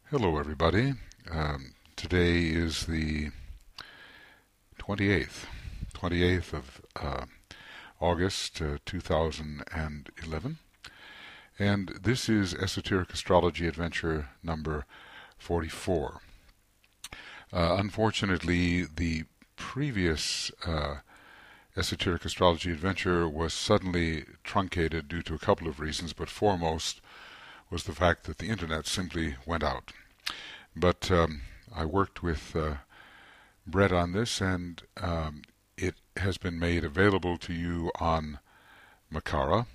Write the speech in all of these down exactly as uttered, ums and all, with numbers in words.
Hello, everybody. Um, today is the twenty-eighth, twenty-eighth of uh, August, uh, two thousand eleven, and this is Esoteric Astrology Adventure number forty-four. Uh, unfortunately, the previous uh, Esoteric Astrology Adventure was suddenly truncated due to a couple of reasons, but foremost was the fact that the internet simply went out. But um, I worked with uh, Brett on this, and um, it has been made available to you on Makara,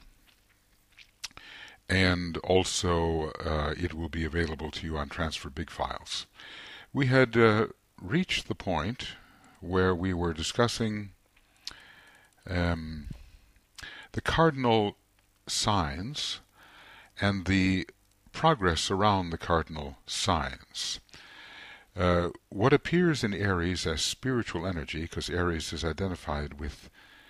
and also uh, it will be available to you on Transfer Big Files. We had uh, reached the point where we were discussing um, the cardinal signs and the progress around the cardinal signs. Uh, what appears in Aries as spiritual energy, because Aries is identified with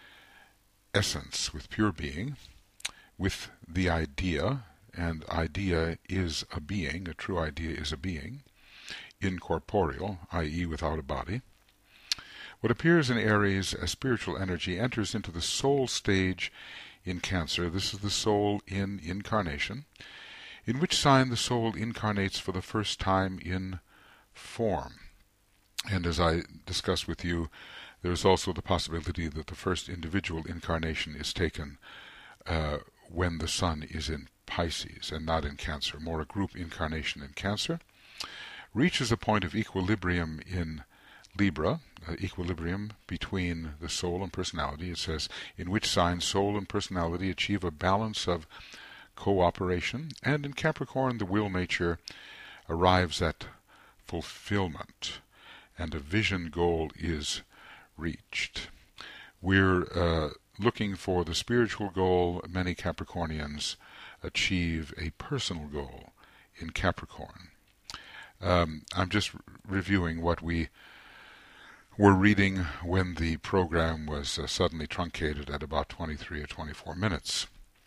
essence, with pure being, with the idea, and idea is a being, a true idea is a being, incorporeal, that is without a body. What appears in Aries as spiritual energy enters into the soul stage in Cancer. This is the soul in incarnation, in which sign the soul incarnates for the first time in form. And as I discussed with you, there is also the possibility that the first individual incarnation is taken uh, when the sun is in Pisces and not in Cancer, more a group incarnation in Cancer, reaches a point of equilibrium in Libra, uh, equilibrium between the soul and personality. It says, in which sign soul and personality achieve a balance of cooperation, and in Capricorn the will nature arrives at fulfillment, and a vision goal is reached. We're uh, looking for the spiritual goal. Many Capricornians achieve a personal goal in Capricorn. Um, I'm just reviewing what we were reading when the program was uh, suddenly truncated at about twenty-three or twenty-four minutes.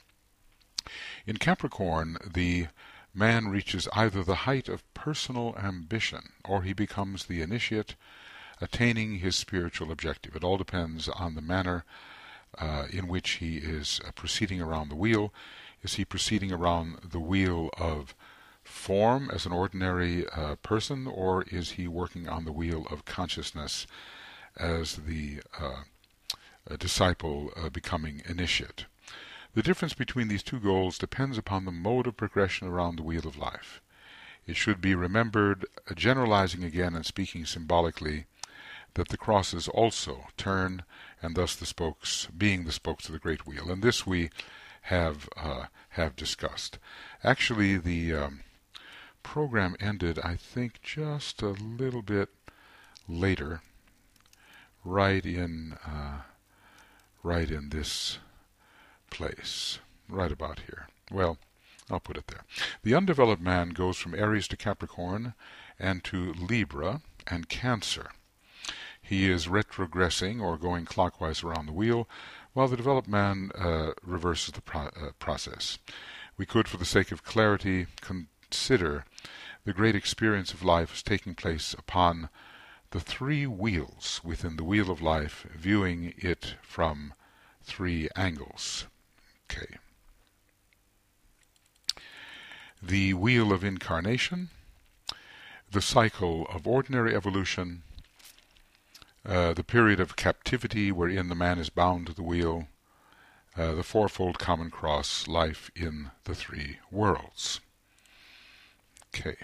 In Capricorn, the man reaches either the height of personal ambition, or he becomes the initiate, attaining his spiritual objective. It all depends on the manner uh, in which he is uh, proceeding around the wheel. Is he proceeding around the wheel of form as an ordinary uh, person, or is he working on the wheel of consciousness as the uh, disciple uh, becoming initiate? The difference between these two goals depends upon the mode of progression around the wheel of life. It should be remembered, uh, generalizing again and speaking symbolically, that the crosses also turn, and thus the spokes being the spokes of the great wheel. And this we have uh, have discussed. Actually, the um, program ended, I think, just a little bit later, right in uh, right in this place, right about here. Well, I'll put it there. The undeveloped man goes from Aries to Capricorn and to Libra and Cancer. He is retrogressing, or going clockwise around the wheel, while the developed man uh, reverses the pro uh, process. We could, for the sake of clarity, consider the great experience of life as taking place upon the three wheels within the wheel of life, viewing it from three angles. Okay. The wheel of incarnation, the cycle of ordinary evolution, uh, the period of captivity wherein the man is bound to the wheel, uh, the fourfold common cross, life in the three worlds. Okay.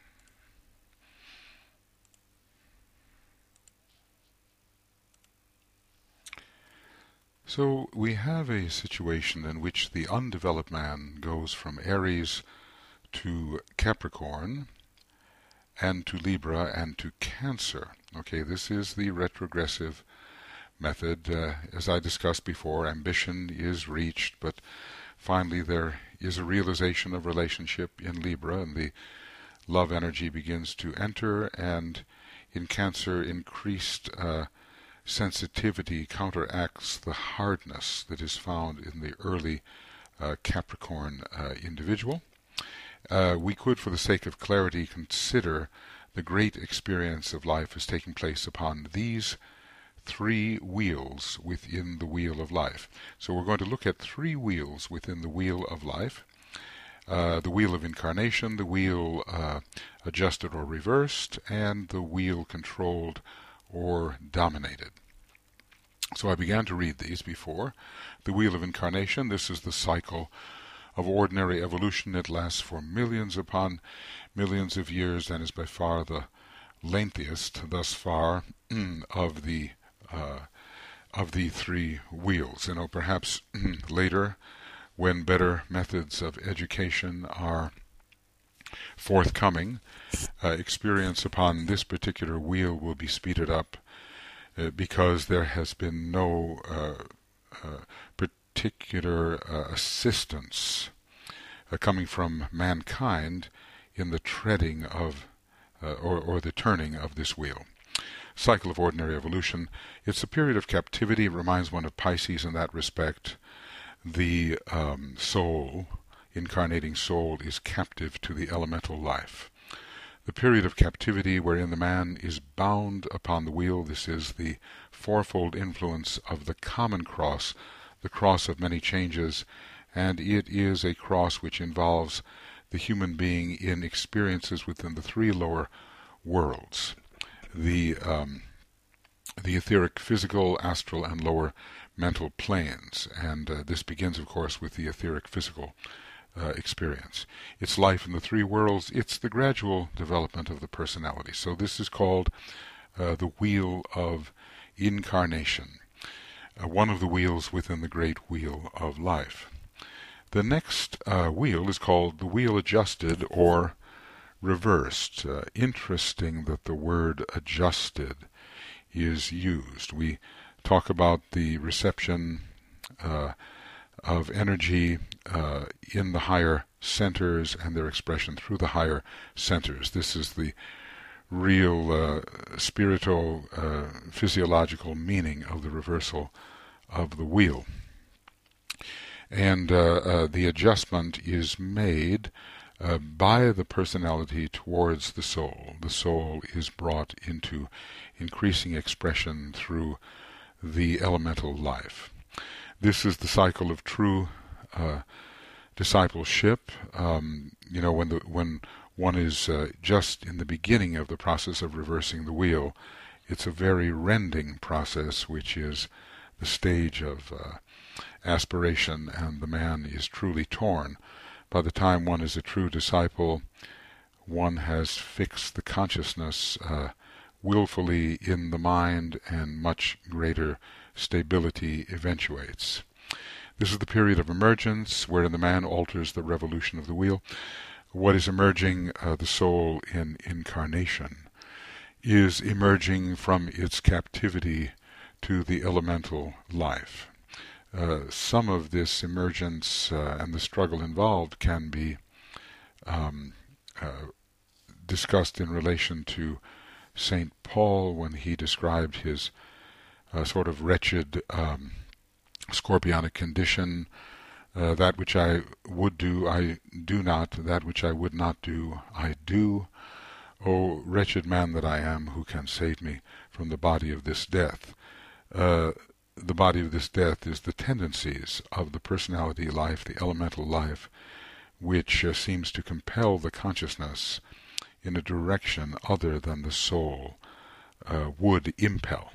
So we have a situation in which the undeveloped man goes from Aries to Capricorn and to Libra and to Cancer. Okay, this is the retrogressive method. Uh, as I discussed before, ambition is reached, but finally there is a realization of relationship in Libra, and the love energy begins to enter, and in Cancer, increased uh, sensitivity counteracts the hardness that is found in the early uh, Capricorn uh, individual. uh, we could, for the sake of clarity, consider the great experience of life as taking place upon these three wheels within the wheel of life. So we're going to look at three wheels within the wheel of life. Uh, the wheel of incarnation, the wheel uh, adjusted or reversed, and the wheel controlled or dominated. So I began to read these before. The wheel of incarnation, this is the cycle of ordinary evolution. It lasts for millions upon millions of years and is by far the lengthiest thus far of the uh, of the three wheels. You know, perhaps later, when better methods of education are forthcoming, uh, experience upon this particular wheel will be speeded up uh, because there has been no uh, uh, particular uh, assistance uh, coming from mankind in the treading of uh, or, or the turning of this wheel. Cycle of ordinary evolution. It's a period of captivity. It reminds one of Pisces in that respect. The um, soul, incarnating soul, is captive to the elemental life. The period of captivity wherein the man is bound upon the wheel. This is the fourfold influence of the common cross, the cross of many changes, and it is a cross which involves the human being in experiences within the three lower worlds. The, um, the etheric, physical, astral, and lower mental planes, and uh, this begins, of course, with the etheric physical uh, experience. It's life in the three worlds. It's the gradual development of the personality. So this is called uh, the wheel of incarnation, uh, one of the wheels within the great wheel of life. The next uh, wheel is called the wheel adjusted or reversed. Uh, interesting that the word adjusted is used. We talk about the reception uh, of energy uh, in the higher centers and their expression through the higher centers. This is the real uh, spiritual, uh, physiological meaning of the reversal of the wheel. And uh, uh, the adjustment is made uh, by the personality towards the soul. The soul is brought into increasing expression through the elemental life. This is the cycle of true uh, discipleship. Um, you know, when the when one is uh, just in the beginning of the process of reversing the wheel, it's a very rending process, which is the stage of uh, aspiration, and the man is truly torn. By the time one is a true disciple, one has fixed the consciousness uh, willfully in the mind, and much greater stability eventuates. This is the period of emergence, wherein the man alters the revolution of the wheel. What is emerging, uh, the soul in incarnation, is emerging from its captivity to the elemental life. Uh, some of this emergence uh, and the struggle involved can be um, uh, discussed in relation to Saint Paul when he described his uh, sort of wretched um, scorpionic condition. Uh, that which I would do, I do not. That which I would not do, I do. O wretched man that I am, who can save me from the body of this death? Uh, the body of this death is the tendencies of the personality life, the elemental life, which uh, seems to compel the consciousness in a direction other than the soul uh, would impel.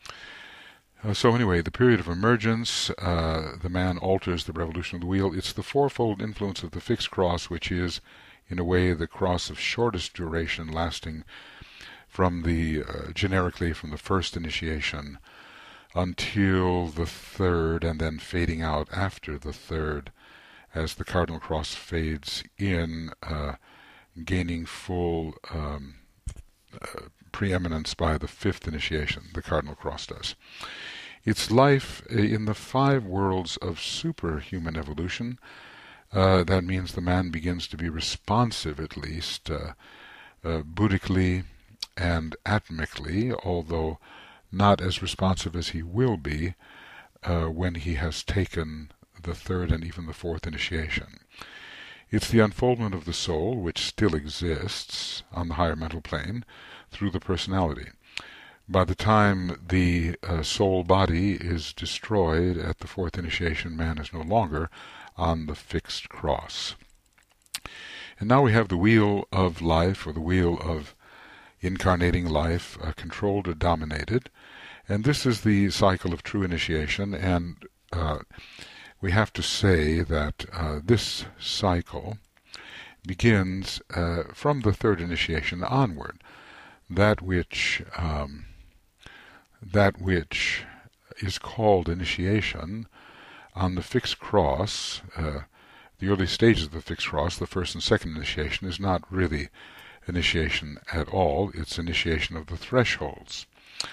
Uh, so anyway, the period of emergence, uh, the man alters the revolution of the wheel. It's the fourfold influence of the fixed cross, which is, in a way, the cross of shortest duration, lasting from the, uh, generically, from the first initiation until the third, and then fading out after the third, as the cardinal cross fades in, uh, gaining full um, uh, preeminence by the fifth initiation, the cardinal cross does. Its life in the five worlds of superhuman evolution, uh, that means the man begins to be responsive, at least, uh, uh, buddhically and atomically, although not as responsive as he will be uh, when he has taken the third and even the fourth initiation. It's the unfoldment of the soul, which still exists on the higher mental plane, through the personality. By the time the uh, soul body is destroyed at the fourth initiation, man is no longer on the fixed cross. And now we have the wheel of life, or the wheel of incarnating life, uh, controlled or dominated. And this is the cycle of true initiation, and uh, we have to say that uh, this cycle begins uh, from the third initiation onward. That which um, that which is called initiation on the fixed cross, uh, the early stages of the fixed cross, the first and second initiation, is not really initiation at all. It's initiation of the thresholds.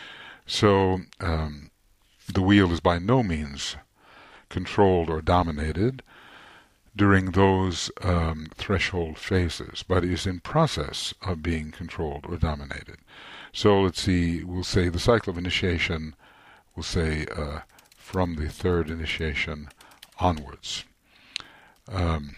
So um, the wheel is by no means controlled or dominated during those um, threshold phases, but is in process of being controlled or dominated. So let's see, we'll say the cycle of initiation, we'll say uh, from the third initiation onwards. Um,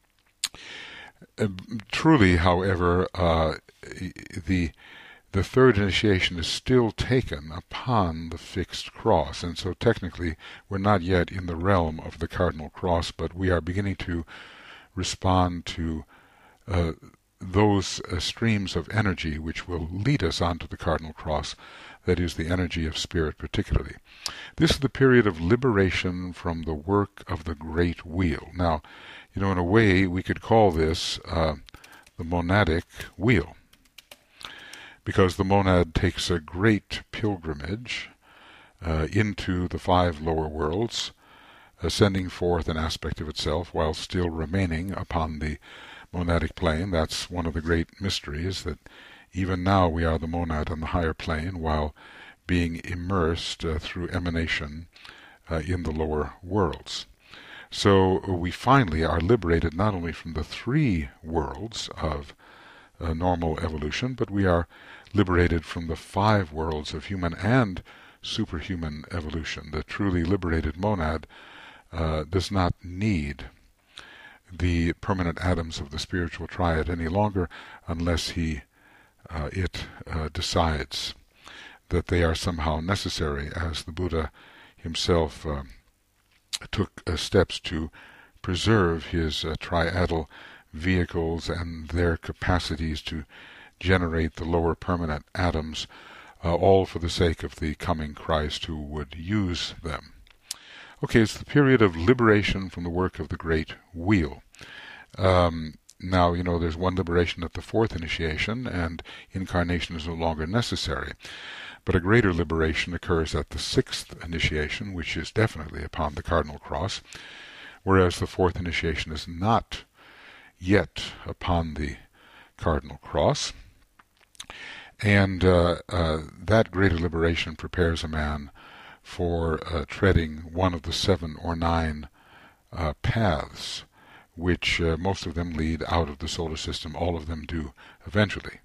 uh, truly, however, uh, the the third initiation is still taken upon the fixed cross, and so technically we're not yet in the realm of the cardinal cross, but we are beginning to respond to uh, those uh, streams of energy which will lead us onto the cardinal cross, that is, the energy of spirit particularly. This is the period of liberation from the work of the great wheel. Now, you know, in a way we could call this uh, the monadic wheel, because the monad takes a great pilgrimage uh, into the five lower worlds, uh, sending forth an aspect of itself while still remaining upon the monadic plane. That's one of the great mysteries, that even now we are the monad on the higher plane while being immersed uh, through emanation uh, in the lower worlds. So we finally are liberated not only from the three worlds of uh, normal evolution, but we are liberated from the five worlds of human and superhuman evolution. The truly liberated monad uh, does not need the permanent atoms of the spiritual triad any longer, unless he uh, it uh, decides that they are somehow necessary, as the Buddha himself uh, took uh, steps to preserve his uh, triadal vehicles and their capacities to generate the lower permanent atoms, uh, all for the sake of the coming Christ who would use them. Okay, it's the period of liberation from the work of the great wheel. Um, now, you know, there's one liberation at the fourth initiation, and incarnation is no longer necessary. But a greater liberation occurs at the sixth initiation, which is definitely upon the cardinal cross, whereas the fourth initiation is not yet upon the cardinal cross. And uh, uh, that greater liberation prepares a man for uh, treading one of the seven or nine uh, paths, which uh, most of them lead out of the solar system. All of them do eventually.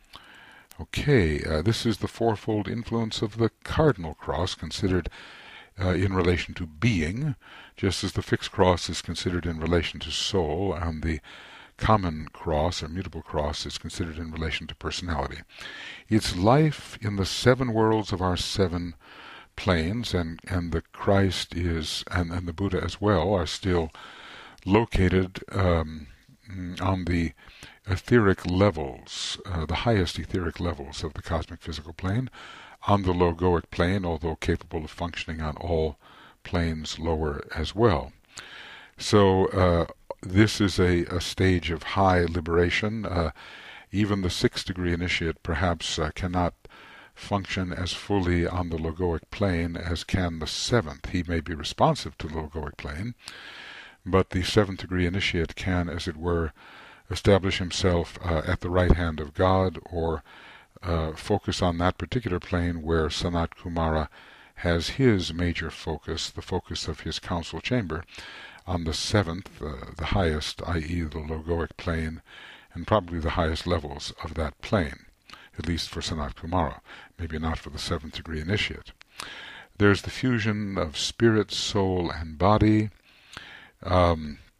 Okay, uh, this is the fourfold influence of the cardinal cross, considered uh, in relation to being, just as the fixed cross is considered in relation to soul, and the common cross or mutable cross is considered in relation to personality. It's life in the seven worlds of our seven planes, and, and the Christ is, and, and the Buddha as well, are still located um, on the etheric levels, uh, the highest etheric levels of the cosmic physical plane, on the logoic plane, although capable of functioning on all planes lower as well. So uh, this is a, a stage of high liberation. Uh, even the sixth degree initiate perhaps uh, cannot function as fully on the logoic plane as can the seventh. He may be responsive to the logoic plane, but the seventh degree initiate can, as it were, establish himself uh, at the right hand of God, or uh, focus on that particular plane where Sanat Kumara has his major focus, the focus of his council chamber, on the seventh, uh, the highest, that is the logoic plane, and probably the highest levels of that plane, at least for Sanat Kumara, maybe not for the seventh degree initiate. There's the fusion of spirit, soul, and body. Um,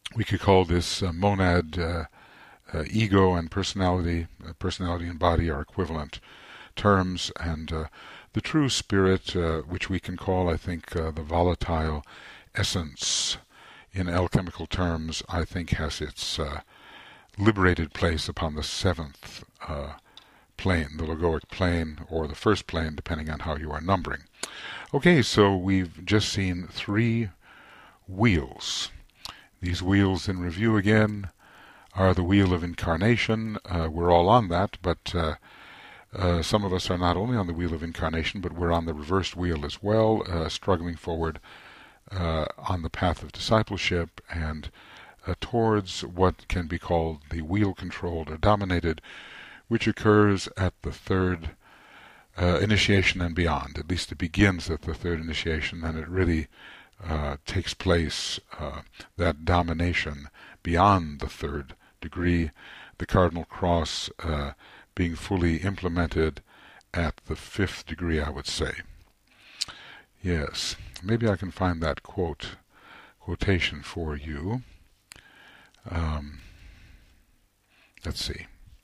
We could call this uh, monad. Uh, uh, ego and personality, uh, personality and body are equivalent terms, and uh, the true spirit, uh, which we can call, I think, uh, the volatile essence in alchemical terms, I think has its uh, liberated place upon the seventh uh, plane, the logoic plane, or the first plane, depending on how you are numbering. Okay, so we've just seen three wheels. These wheels in review again are the wheel of incarnation. Uh, we're all on that, but uh, uh, some of us are not only on the wheel of incarnation, but we're on the reversed wheel as well, uh, struggling forward uh, on the path of discipleship and uh, towards what can be called the wheel controlled or dominated, which occurs at the third uh, initiation and beyond. At least it begins at the third initiation, and it really uh, takes place, uh, that domination, beyond the third degree, the cardinal cross uh, being fully implemented at the fifth degree, I would say. Yes, maybe I can find that quote, quotation for you. Um, let's see.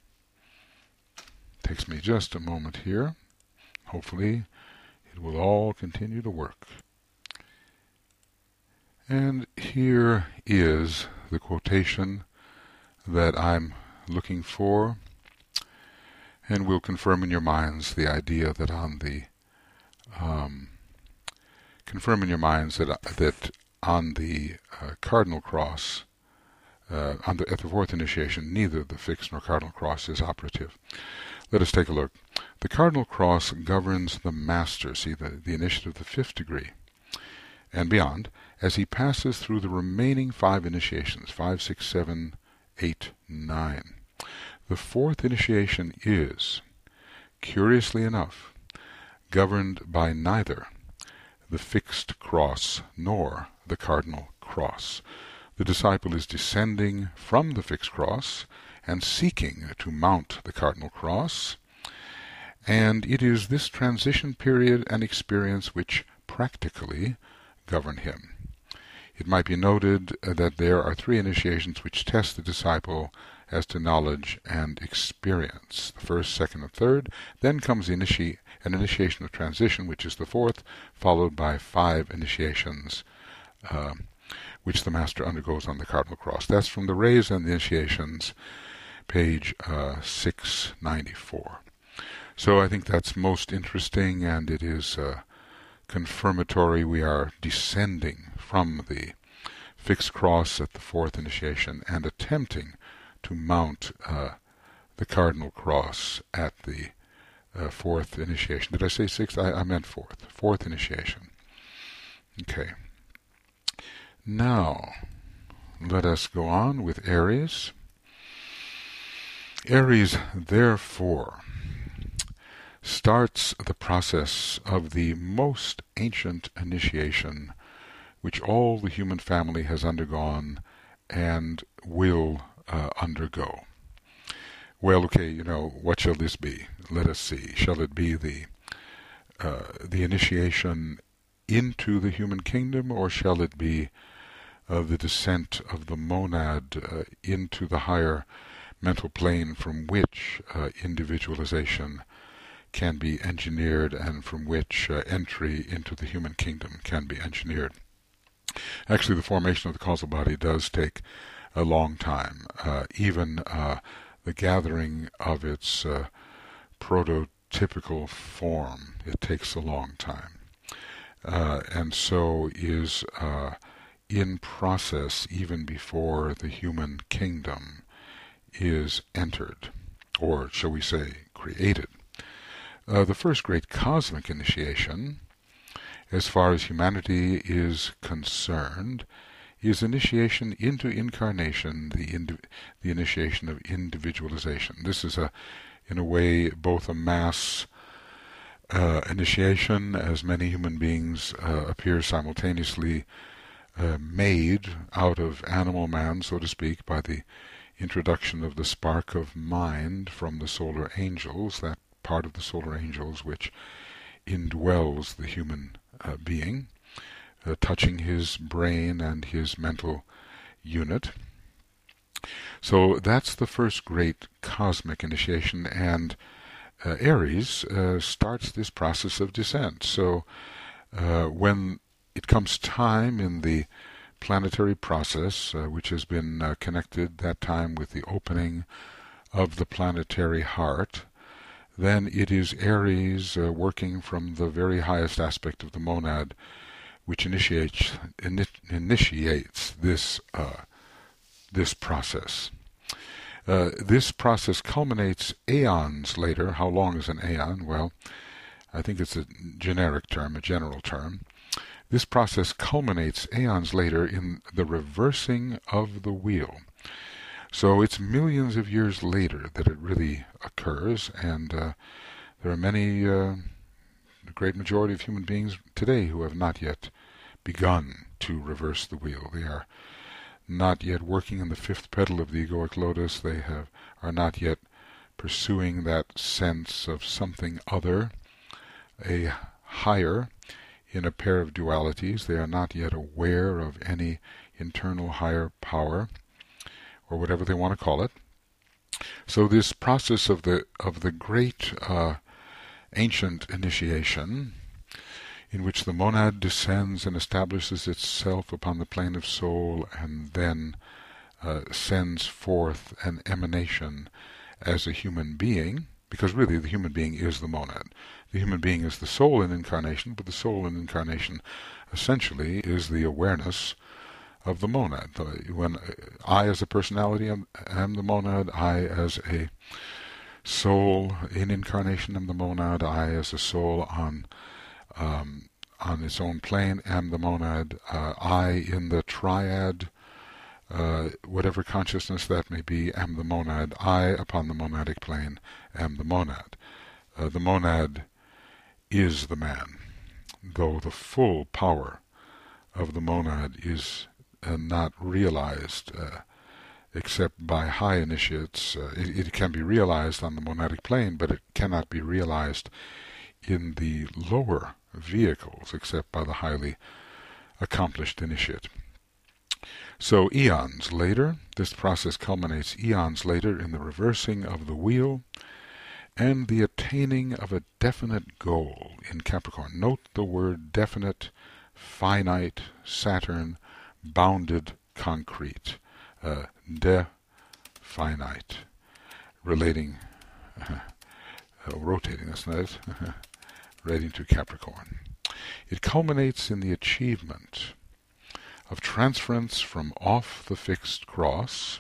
Takes me just a moment here. Hopefully it will all continue to work. And here is the quotation that I'm looking for, and will confirm in your minds the idea that on the um, confirm in your minds that that on the uh, cardinal cross, uh, on the, at the fourth initiation, neither the fixed nor cardinal cross is operative. Let us take a look. The cardinal cross governs the master, see the, the initiative of the fifth degree, and beyond, as he passes through the remaining five initiations, five, six, seven, eight, nine. The fourth initiation is, curiously enough, governed by neither the fixed cross nor the cardinal cross. The disciple is descending from the fixed cross and seeking to mount the cardinal cross, and it is this transition period and experience which practically govern him. It might be noted that there are three initiations which test the disciple as to knowledge and experience. The first, second, and third. Then comes the initi- an initiation of transition, which is the fourth, followed by five initiations, uh, which the master undergoes on the cardinal cross. That's from the Rays and the Initiations, page uh, six ninety-four. So I think that's most interesting, and it is uh, confirmatory. We are descending from the fixed cross at the fourth initiation and attempting to mount uh, the cardinal cross at the uh, fourth initiation. Did I say sixth? I, I meant fourth. Fourth initiation. Okay. Now, let us go on with Aries. Aries, therefore, starts the process of the most ancient initiation which all the human family has undergone and will uh, undergo. Well, okay, you know, what shall this be? Let us see. Shall it be the uh, the initiation into the human kingdom, or shall it be uh, the descent of the monad uh, into the higher mental plane from which uh, individualization can be engineered and from which uh, entry into the human kingdom can be engineered? Actually, the formation of the causal body does take a long time. Uh, even uh, the gathering of its uh, prototypical form, it takes a long time. Uh, and so is uh, in process even before the human kingdom is entered, or shall we say created. Uh, the first great cosmic initiation, as far as humanity is concerned, is initiation into incarnation, the indi- the initiation of individualization. This is a, in a way, both a mass uh, initiation, as many human beings uh, appear simultaneously uh, made out of animal man, so to speak, by the introduction of the spark of mind from the solar angels, that part of the solar angels which indwells the human uh, being, uh, touching his brain and his mental unit. So that's the first great cosmic initiation, and uh, Aries uh, starts this process of descent. So uh, when it comes time in the planetary process, uh, which has been uh, connected that time with the opening of the planetary heart, then it is Aries uh, working from the very highest aspect of the monad, which initiates ini initiates this uh, this process. Uh, this process culminates aeons later. How long is an aeon? Well, I think it's a generic term, a general term. This process culminates aeons later in the reversing of the wheel. So it's millions of years later that it really occurs, and uh, there are many, uh, the great majority of human beings today who have not yet begun to reverse the wheel. They are not yet working in the fifth petal of the egoic lotus. They have are not yet pursuing that sense of something other, a higher, in a pair of dualities. They are not yet aware of any internal higher power, or whatever they want to call it. So this process of the of the great uh, ancient initiation, in which the monad descends and establishes itself upon the plane of soul, and then uh, sends forth an emanation as a human being, because really the human being is the monad. The human being is the soul in incarnation, but the soul in incarnation essentially is the awareness of the monad. When I as a personality am, am the monad, I as a soul in incarnation am the monad, I as a soul on um, on its own plane am the monad, uh, I in the triad, uh, whatever consciousness that may be, am the monad, I upon the monadic plane am the monad. Uh, the monad is the man, though the full power of the monad is uh, not realized uh, except by high initiates. Uh, it, it can be realized on the monadic plane, but it cannot be realized in the lower vehicles except by the highly accomplished initiate. So eons later, this process culminates eons later in the reversing of the wheel and the attaining of a definite goal in Capricorn. Note the word definite, finite, Saturn, bounded, concrete. Uh, de finite, relating, uh, uh, rotating, that's not it, relating to Capricorn. It culminates in the achievement of transference from off the fixed cross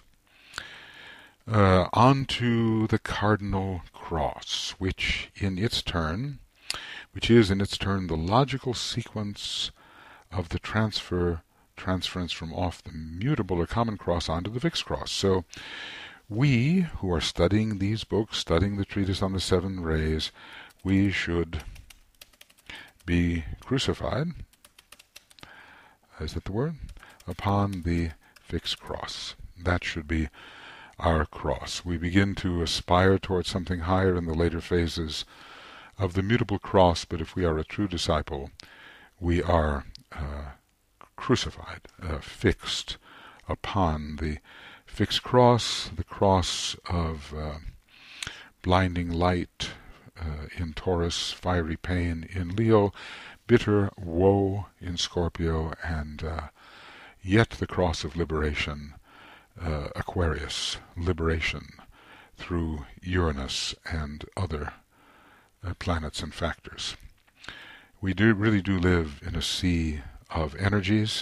uh, onto the cardinal cross, which in its turn, which is in its turn the logical sequence of the transfer transference from off the mutable or common cross onto the fixed cross. So we who are studying these books, studying the treatise on the seven rays, we should be crucified, is that the word? Upon the fixed cross. That should be our cross. We begin to aspire towards something higher in the later phases of the mutable cross, but if we are a true disciple, we are uh, crucified, uh, fixed upon the fixed cross, the cross of uh, blinding light uh, in Taurus, fiery pain in Leo, bitter woe in Scorpio, and uh, yet the cross of liberation, uh, Aquarius, liberation through Uranus and other uh, planets and factors. We do really do live in a sea of energies,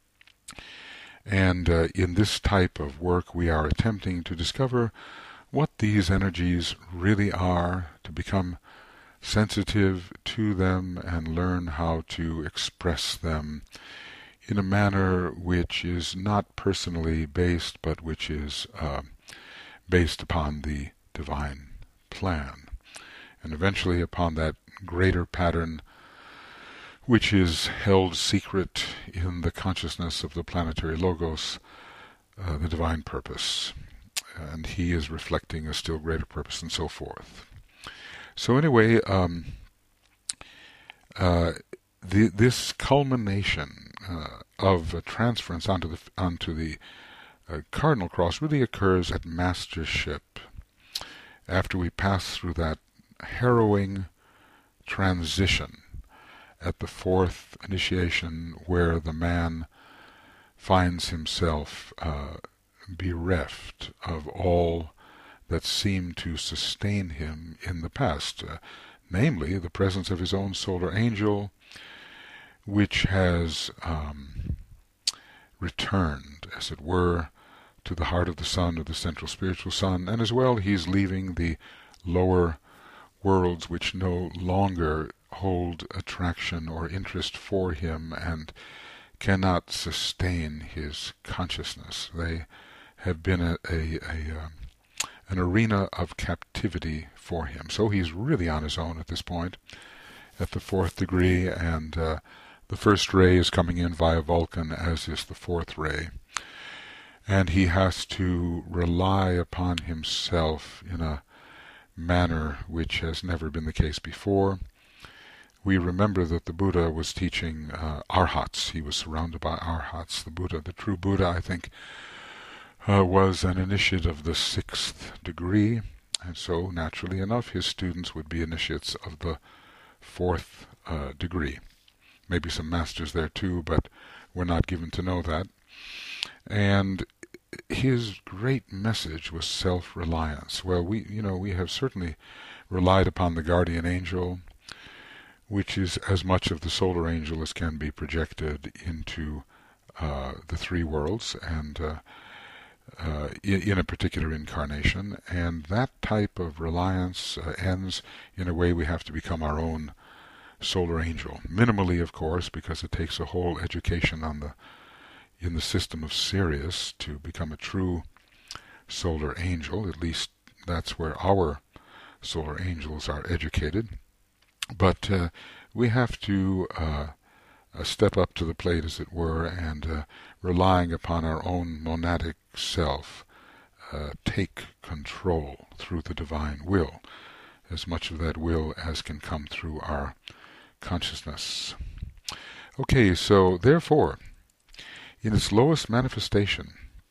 and uh, in this type of work we are attempting to discover what these energies really are, to become sensitive to them and learn how to express them in a manner which is not personally based, but which is uh, based upon the divine plan, and eventually upon that greater pattern which is held secret in the consciousness of the planetary logos, uh, the divine purpose, and he is reflecting a still greater purpose, and so forth. So anyway, um, uh, the, this culmination uh, of a transference onto the onto the uh, cardinal cross really occurs at mastership, after we pass through that harrowing transition at the fourth initiation, where the man finds himself uh, bereft of all that seemed to sustain him in the past, uh, namely the presence of his own solar angel, which has um, returned, as it were, to the heart of the sun, or the central spiritual sun, and as well he's leaving the lower worlds which no longer hold attraction or interest for him and cannot sustain his consciousness. They have been a, a, a um, an arena of captivity for him. So he's really on his own at this point, at the fourth degree, and uh, the first ray is coming in via Vulcan, as is the fourth ray. And he has to rely upon himself in a manner which has never been the case before. We remember that the Buddha was teaching uh, arhats. He was surrounded by arhats. The Buddha, the true Buddha, I think, uh, was an initiate of the sixth degree, and so naturally enough his students would be initiates of the fourth uh, degree. Maybe some masters there too, but we're not given to know that. And his great message was self-reliance. Well, we, you know, we have certainly relied upon the guardian angel, which is as much of the solar angel as can be projected into uh, the three worlds, and uh, uh, in, in a particular incarnation. And that type of reliance uh, ends in a way we have to become our own solar angel. Minimally, of course, because it takes a whole education on the in the system of Sirius to become a true solar angel. At least that's where our solar angels are educated. But uh, we have to uh, uh, step up to the plate, as it were, and uh, relying upon our own monadic self, uh, take control through the divine will, as much of that will as can come through our consciousness. Okay, so therefore, in its lowest manifestation,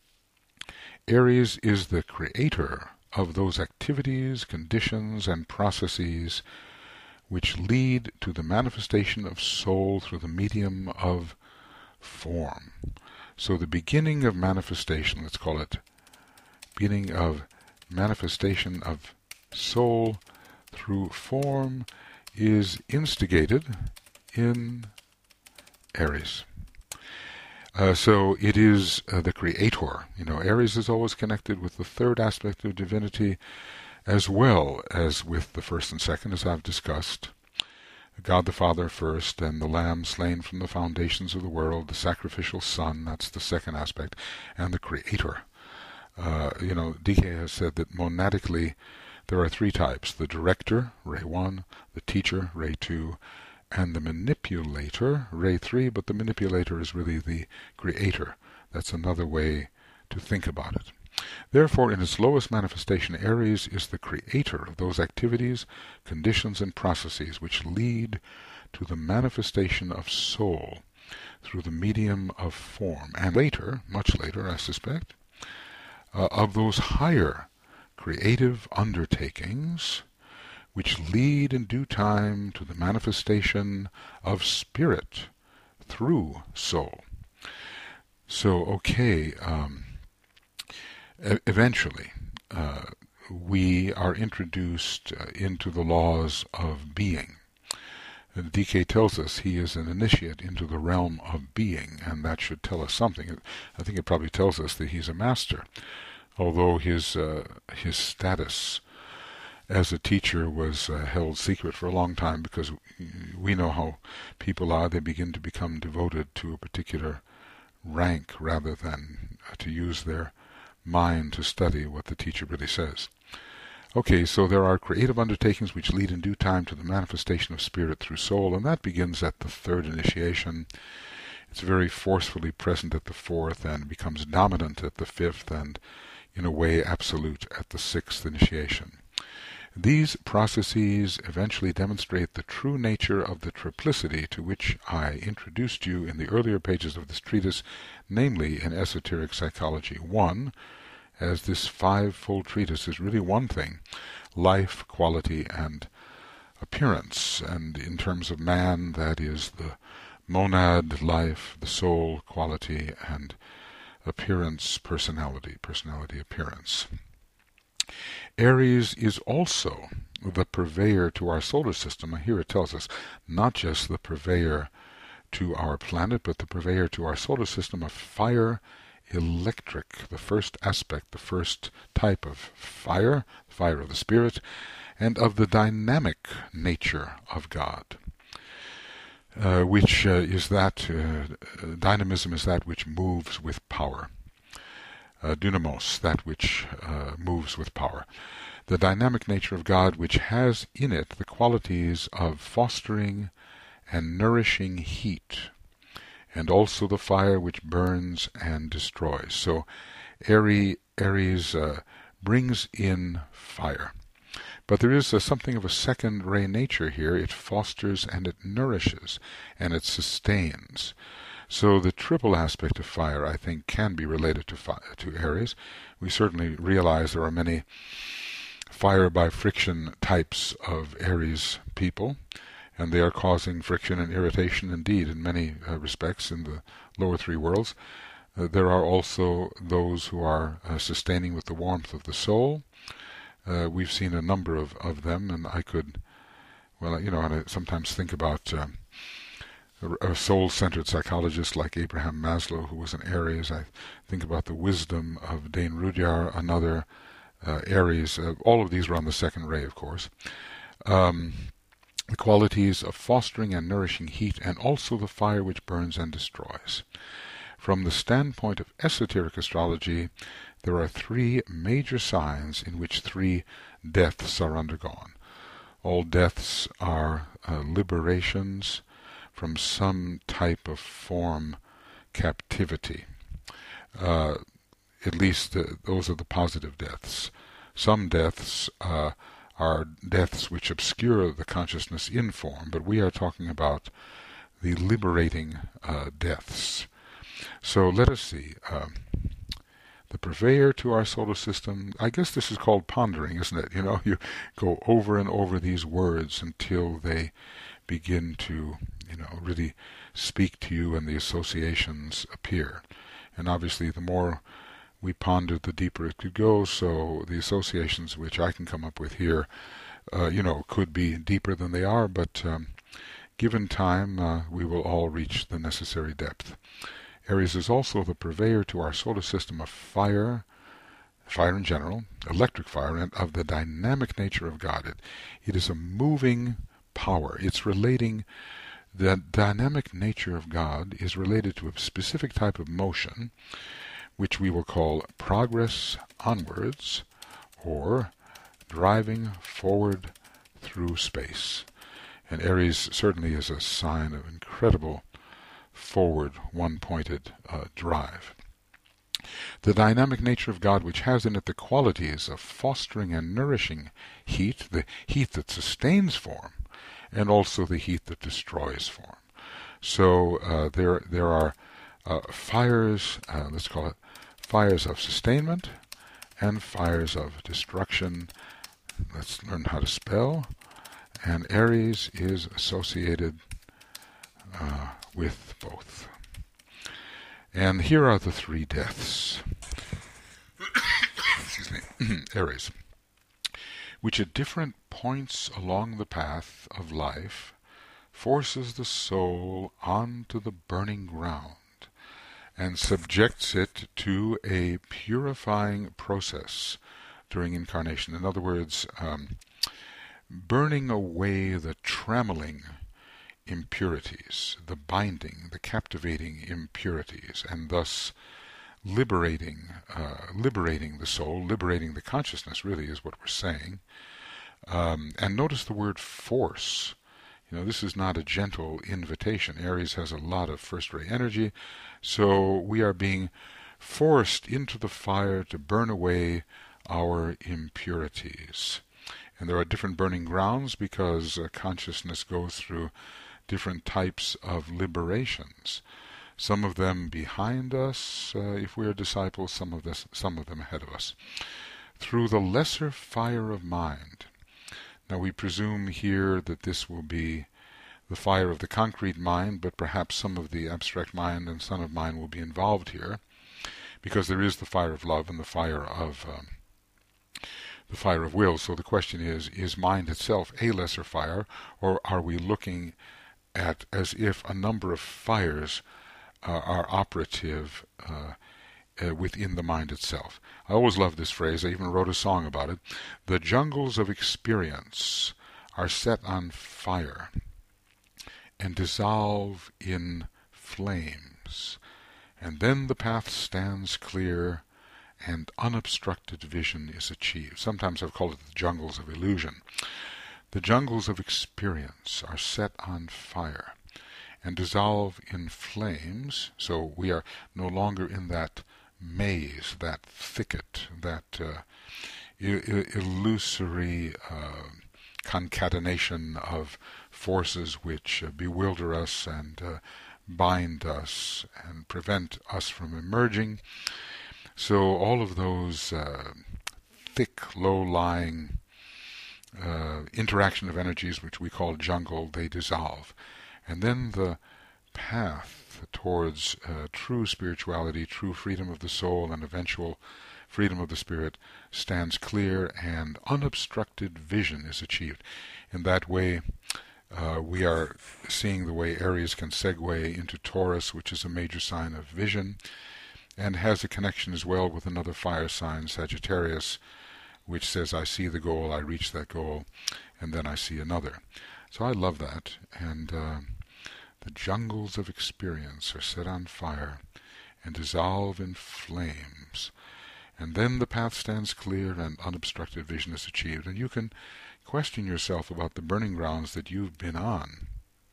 Aries is the creator of those activities, conditions, and processes which lead to the manifestation of soul through the medium of form. So the beginning of manifestation, let's call it beginning of manifestation of soul through form, is instigated in Aries. Uh, so it is uh, the creator. You know, Aries is always connected with the third aspect of divinity, as well as with the first and second, as I've discussed. God the Father first, and the Lamb slain from the foundations of the world, the sacrificial Son, that's the second aspect, and the Creator. Uh, you know, D K has said that monadically there are three types: the director, ray one, the teacher, ray two, and the manipulator, ray three, but the manipulator is really the creator. That's another way to think about it. Therefore, in its lowest manifestation, Aries is the creator of those activities, conditions, and processes which lead to the manifestation of soul through the medium of form, and later, much later, I suspect, uh, of those higher creative undertakings which lead in due time to the manifestation of spirit through soul. So, okay, um, e- eventually uh, we are introduced uh, into the laws of being. And D K tells us he is an initiate into the realm of being, and that should tell us something. I think it probably tells us that he's a master, although his uh, his status as a teacher was uh, held secret for a long time, because we know how people are. They begin to become devoted to a particular rank rather than uh, to use their mind to study what the teacher really says. Okay, so there are creative undertakings which lead in due time to the manifestation of spirit through soul, and that begins at the third initiation. It's very forcefully present at the fourth, and becomes dominant at the fifth, and in a way absolute at the sixth initiation. These processes eventually demonstrate the true nature of the triplicity to which I introduced you in the earlier pages of this treatise, namely in Esoteric Psychology. One, as this five-fold treatise is really one thing: life, quality, and appearance. And in terms of man, that is the monad, life, the soul, quality, and appearance, personality, personality, appearance. Aries is also the purveyor to our solar system. Here it tells us not just the purveyor to our planet, but the purveyor to our solar system of fire, electric, the first aspect, the first type of fire, fire of the spirit, and of the dynamic nature of God, uh, which uh, is that, uh, dynamism is that which moves with power. Uh, dynamos, that which uh, moves with power. The dynamic nature of God, which has in it the qualities of fostering and nourishing heat, and also the fire which burns and destroys. So Aries, Aries uh, brings in fire. But there is uh, something of a second-ray nature here. It fosters and it nourishes and it sustains. So the triple aspect of fire, I think, can be related to fire, to Aries. We certainly realize there are many fire by friction types of Aries people, and they are causing friction and irritation indeed in many uh, respects in the lower three worlds. Uh, there are also those who are uh, sustaining with the warmth of the soul. Uh, we've seen a number of, of them, and I could, well, you know, and I sometimes think about um, a soul-centered psychologist like Abraham Maslow, who was an Aries. I think about the wisdom of Dane Rudhyar, another uh, Aries. Uh, all of these are on the second ray, of course. Um, the qualities of fostering and nourishing heat, and also the fire which burns and destroys. From the standpoint of esoteric astrology, there are three major signs in which three deaths are undergone. All deaths are uh, liberations from some type of form captivity. Uh, at least uh, those are the positive deaths. Some deaths uh, are deaths which obscure the consciousness in form, but we are talking about the liberating uh, deaths. So let us see. Um, the purveyor to our solar system, I guess this is called pondering, isn't it? You know, you go over and over these words until they begin to, you know, really speak to you and the associations appear. And obviously the more we ponder, the deeper it could go, so the associations which I can come up with here, uh, you know, could be deeper than they are, but um, given time, uh, we will all reach the necessary depth. Aries is also the purveyor to our solar system of fire, fire in general, electric fire, and of the dynamic nature of God. It, it is a moving power. It's relating, the dynamic nature of God is related to a specific type of motion, which we will call progress onwards, or driving forward through space. And Aries certainly is a sign of incredible forward, one-pointed uh, drive. The dynamic nature of God, which has in it the qualities of fostering and nourishing heat, the heat that sustains form, and also the heat that destroys form. So uh, there, there are uh, fires, uh, let's call it fires of sustainment, and fires of destruction. Let's learn how to spell. And Aries is associated uh, with both. And here are the three deaths. Excuse me. Aries, which at different points along the path of life forces the soul onto the burning ground and subjects it to a purifying process during incarnation. In other words, um, burning away the trammeling impurities, the binding, the captivating impurities, and thus liberating, uh, liberating the soul, liberating the consciousness, really is what we're saying. Um, and notice the word force. You know, this is not a gentle invitation. Aries has a lot of first-ray energy, so we are being forced into the fire to burn away our impurities. And there are different burning grounds because uh, consciousness goes through different types of liberations. Some of them behind us, uh, if we are disciples, some of this, some of them ahead of us. Through the lesser fire of mind. Now we presume here that this will be the fire of the concrete mind, but perhaps some of the abstract mind and son of mind will be involved here, because there is the fire of love and the fire of um, the fire of will. So the question is, is mind itself a lesser fire, or are we looking at as if a number of fires uh, are operative uh, uh, within the mind itself? I always loved this phrase. I even wrote a song about it. The jungles of experience are set on fire and dissolve in flames, and then the path stands clear and unobstructed vision is achieved. Sometimes I've called it the jungles of illusion. The jungles of experience are set on fire and dissolve in flames, so we are no longer in that maze, that thicket, that uh, illusory uh, concatenation of forces which uh, bewilder us and uh, bind us and prevent us from emerging. So all of those uh, thick, low-lying uh, interaction of energies, which we call jungle, they dissolve. And then the path towards uh, true spirituality, true freedom of the soul, and eventual freedom of the spirit stands clear, and unobstructed vision is achieved. In that way, uh, we are seeing the way Aries can segue into Taurus, which is a major sign of vision, and has a connection as well with another fire sign, Sagittarius, which says, I see the goal, I reach that goal, and then I see another. So I love that. And uh, the jungles of experience are set on fire and dissolve in flames. And then the path stands clear and unobstructed vision is achieved. And you can question yourself about the burning grounds that you've been on,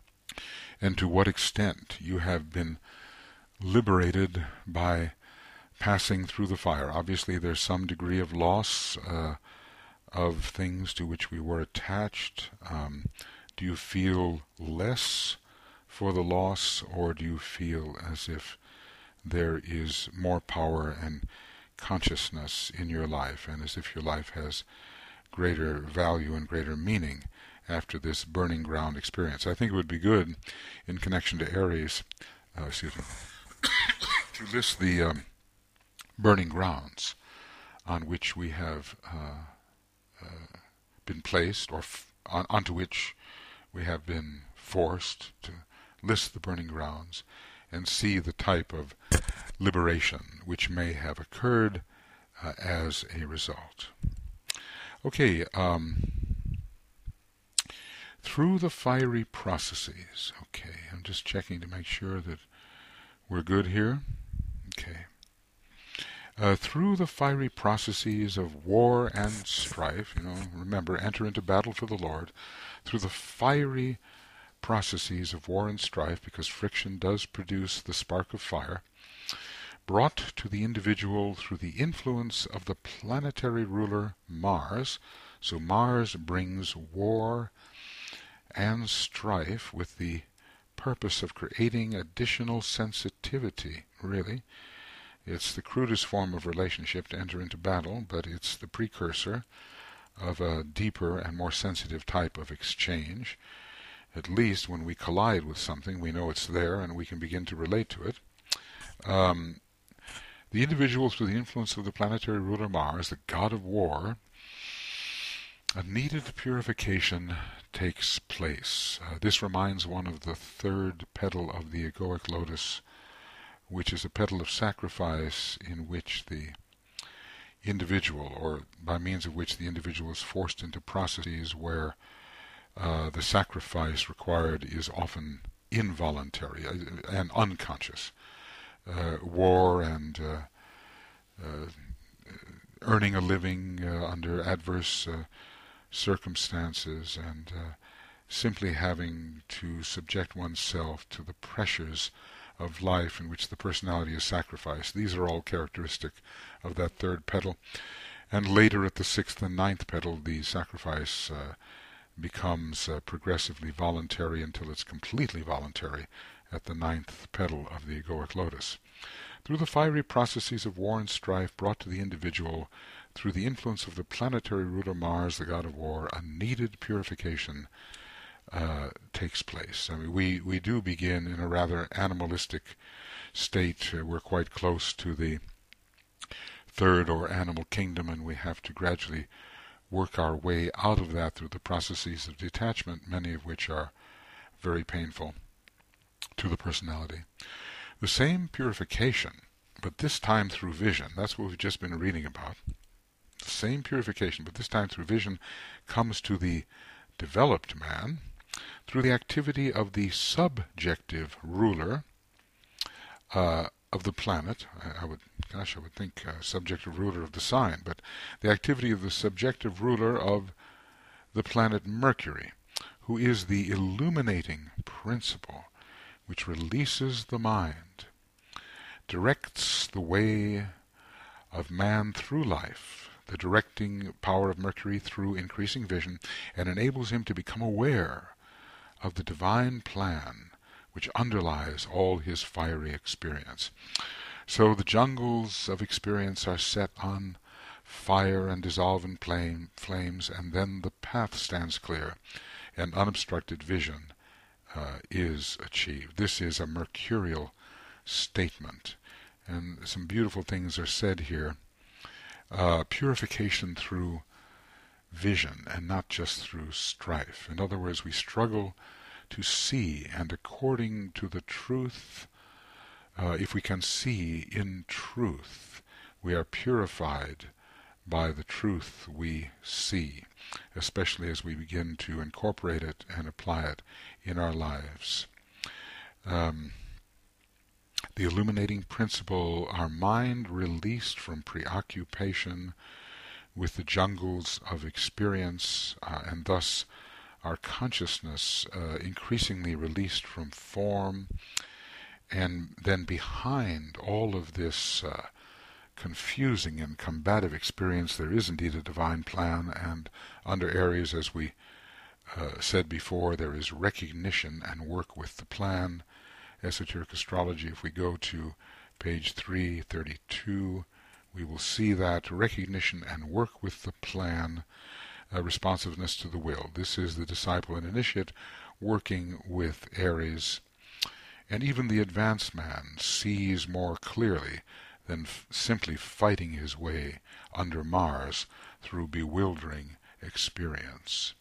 and to what extent you have been liberated by passing through the fire. Obviously there's some degree of loss uh, of things to which we were attached. Um, do you feel less for the loss, or do you feel as if there is more power and consciousness in your life, and as if your life has greater value and greater meaning after this burning ground experience? I think it would be good, in connection to Aries, uh, excuse me, to list the um, burning grounds on which we have uh, uh, been placed, or f on, onto which we have been forced to list the burning grounds, and see the type of liberation which may have occurred uh, as a result. Okay, um, through the fiery processes. Okay, I'm just checking to make sure that we're good here. Okay. Uh, through the fiery processes of war and strife, you know, remember, enter into battle for the Lord, through the fiery processes of war and strife, because friction does produce the spark of fire, brought to the individual through the influence of the planetary ruler Mars. So Mars brings war and strife with the purpose of creating additional sensitivity, really. It's the crudest form of relationship to enter into battle, but it's the precursor of a deeper and more sensitive type of exchange. At least when we collide with something, we know it's there and we can begin to relate to it. Um, the individual, through the influence of the planetary ruler Mars, the god of war, a needed purification takes place. Uh, this reminds one of the third petal of the egoic lotus, which is a petal of sacrifice, in which the individual, or by means of which the individual is forced into processes where uh, the sacrifice required is often involuntary and unconscious. Uh, war and uh, uh, earning a living uh, under adverse uh, circumstances, and uh, simply having to subject oneself to the pressures of life in which the personality is sacrificed. These are all characteristic of that third petal. And later at the sixth and ninth petal, the sacrifice uh, becomes uh, progressively voluntary until it's completely voluntary at the ninth petal of the egoic lotus. Through the fiery processes of war and strife brought to the individual through the influence of the planetary ruler Mars, the god of war, a needed purification uh, takes place. I mean, we, we do begin in a rather animalistic state. Uh, we're quite close to the third or animal kingdom, and we have to gradually work our way out of that through the processes of detachment, many of which are very painful to the personality. The same purification, but this time through vision, that's what we've just been reading about. The same purification, but this time through vision, comes to the developed man through the activity of the subjective ruler uh, of the planet. I, I would, gosh, I would think uh, subjective ruler of the sign, but the activity of the subjective ruler of the planet Mercury, who is the illuminating principle which releases the mind, directs the way of man through life, the directing power of Mercury through increasing vision, and enables him to become aware of the divine plan which underlies all his fiery experience. So the jungles of experience are set on fire and dissolve in flame, flames, and then the path stands clear, and unobstructed vision uh, is achieved. This is a mercurial statement, and some beautiful things are said here. Uh, purification through vision and not just through strife. In other words, we struggle to see, and according to the truth, uh, if we can see in truth, we are purified by the truth we see, especially as we begin to incorporate it and apply it in our lives. Um, the illuminating principle, our mind released from preoccupation with the jungles of experience, uh, and thus our consciousness uh, increasingly released from form, and then behind all of this uh, confusing and combative experience there is indeed a divine plan, and under Aries, as we uh, said before, there is recognition and work with the plan. Esoteric astrology, if we go to page three thirty-two, we will see that recognition and work with the plan, uh, responsiveness to the will. This is the disciple and initiate working with Aries, and even the advanced man sees more clearly than f- simply fighting his way under Mars through bewildering experience.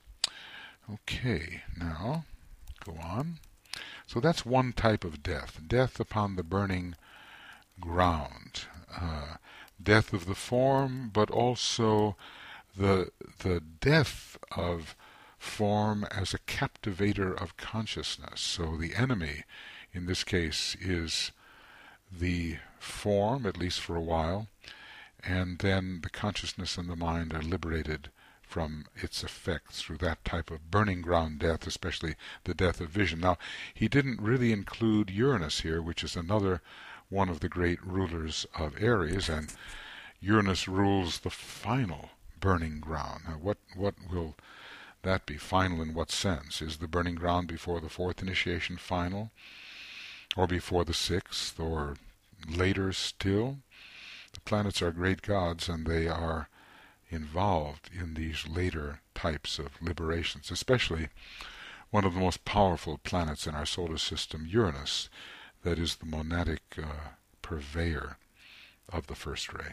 Okay, now go on. So that's one type of death, death upon the burning ground, uh, death of the form, but also the the death of form as a captivator of consciousness. So the enemy in this case is the form, at least for a while, and then the consciousness and the mind are liberated from its effects through that type of burning ground death, especially the death of vision. Now, he didn't really include Uranus here, which is another one of the great rulers of Aries, and Uranus rules the final burning ground. Now, what, what will that be? Final in what sense? Is the burning ground before the fourth initiation final, or before the sixth, or later still? The planets are great gods, and they are involved in these later types of liberations, especially one of the most powerful planets in our solar system, Uranus, that is the monadic uh, purveyor of the first ray.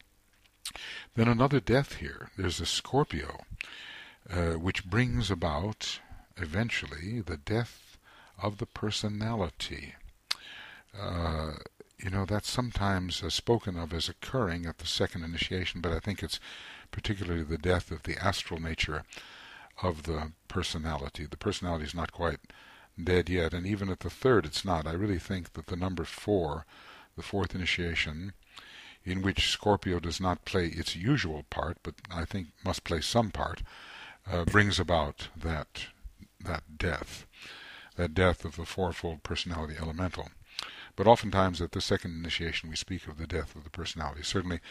Then another death here. There's a Scorpio, uh, which brings about, eventually, the death of the personality. Uh, you know, that's sometimes uh, spoken of as occurring at the second initiation, but I think it's particularly the death of the astral nature of the personality. The personality is not quite dead yet, and even at the third it's not. I really think that the number four, the fourth initiation, in which Scorpio does not play its usual part, but I think must play some part, uh, brings about that that death, that death of the fourfold personality elemental. But oftentimes at the second initiation we speak of the death of the personality. Certainly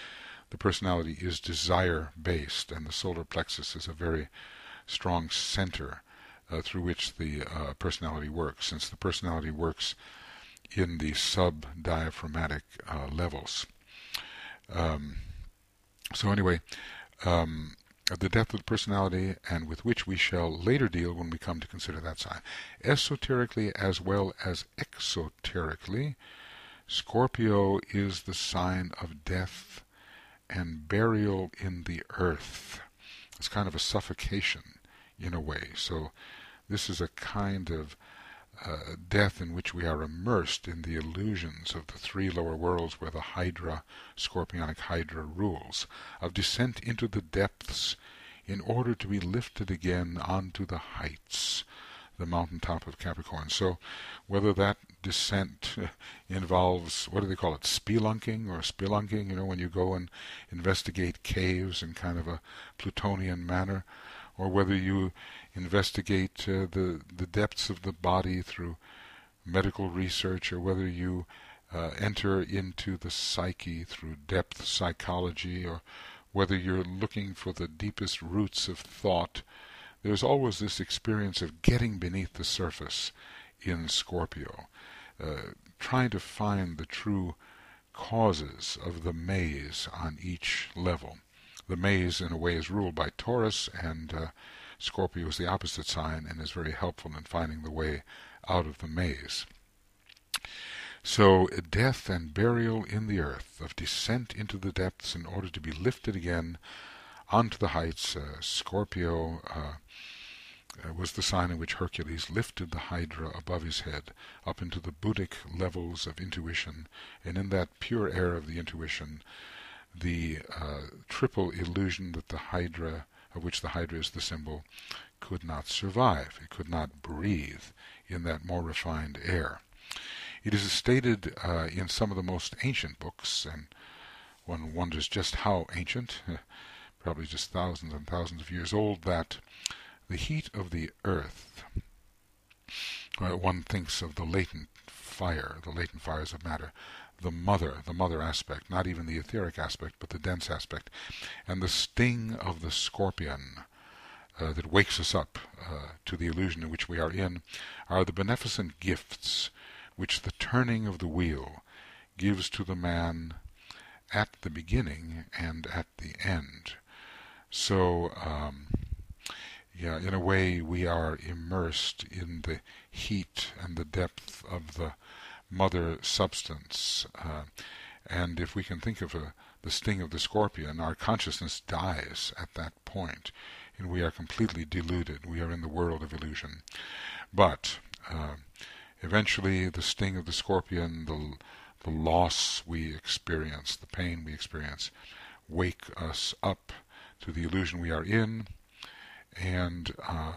the personality is desire-based, and the solar plexus is a very strong center uh, through which the uh, personality works, since the personality works in the sub-diaphragmatic uh, levels. Um, so anyway, um, the depth of the personality, and with which we shall later deal when we come to consider that sign. Esoterically as well as exoterically, Scorpio is the sign of death and burial in the earth. It's kind of a suffocation in a way. So this is a kind of uh, death in which we are immersed in the illusions of the three lower worlds where the Hydra, Scorpionic Hydra, rules, of descent into the depths in order to be lifted again onto the heights, the mountaintop of Capricorn. So whether that descent involves, what do they call it, spelunking or spelunking, you know, when you go and investigate caves in kind of a Plutonian manner, or whether you investigate uh, the, the depths of the body through medical research, or whether you uh, enter into the psyche through depth psychology, or whether you're looking for the deepest roots of thought, there's always this experience of getting beneath the surface in Scorpio, uh, trying to find the true causes of the maze on each level. The maze, in a way, is ruled by Taurus, and uh, Scorpio is the opposite sign and is very helpful in finding the way out of the maze. So, death and burial in the earth, of descent into the depths in order to be lifted again onto the heights. uh, Scorpio uh, was the sign in which Hercules lifted the Hydra above his head, up into the Buddhic levels of intuition, and in that pure air of the intuition, the uh, triple illusion that the Hydra, of which the Hydra is the symbol, could not survive. It could not breathe in that more refined air. It is stated uh, in some of the most ancient books, and one wonders just how ancient, probably just thousands and thousands of years old, that the heat of the earth, uh, one thinks of the latent fire, the latent fires of matter, the mother, the mother aspect, not even the etheric aspect, but the dense aspect, and the sting of the scorpion uh, that wakes us up uh, to the illusion in which we are in, are the beneficent gifts which the turning of the wheel gives to the man at the beginning and at the end. So, um, yeah, in a way we are immersed in the heat and the depth of the mother substance, uh, and if we can think of a, the sting of the scorpion, our consciousness dies at that point, and we are completely deluded. We are in the world of illusion. But uh, eventually the sting of the scorpion, the, the loss we experience, the pain we experience, wake us up to the illusion we are in, and uh,